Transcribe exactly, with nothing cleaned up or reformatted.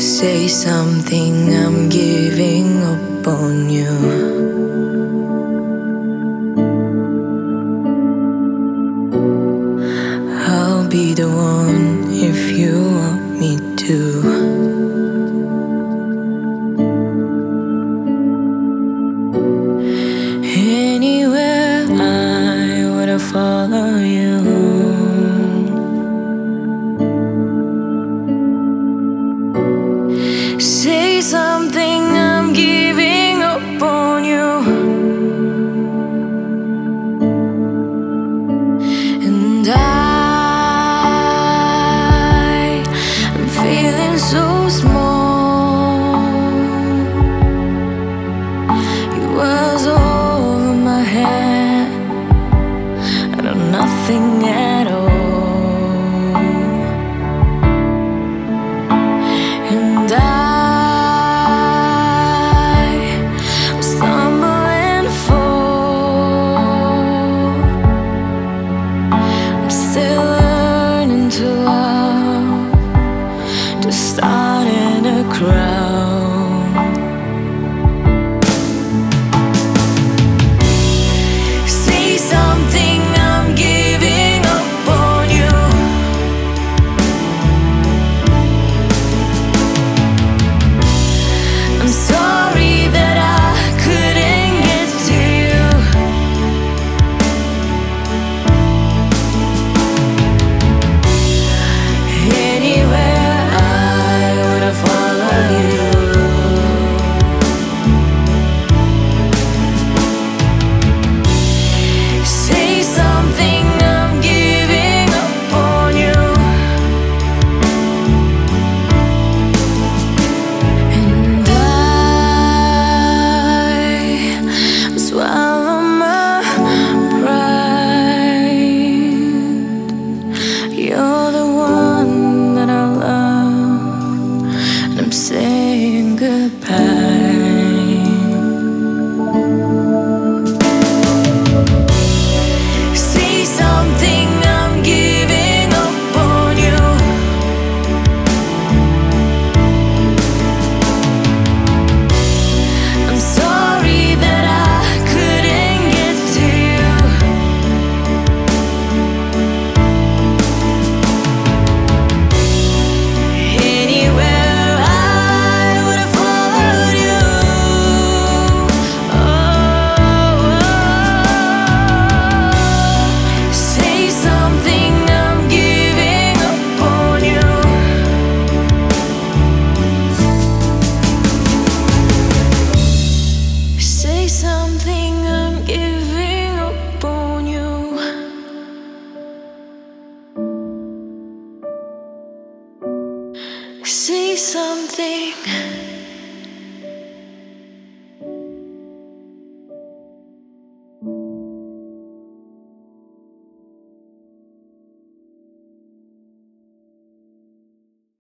Say something, I'm giving up on you. I'll be the one if you want me to. Anywhere I would follow you. Say something, I'm giving up on you. And I am feeling so small. You was over my head, and I'm nothing at all. And I to start in a crowd. Say something, I'm giving up on you. I'm sorry that I couldn't get to you. Anywhere you're the one that I love, and I'm saying goodbye. Say something, I'm giving up on you. I'm sorry that I couldn't get to you. Something, I'm giving up on you. Say something.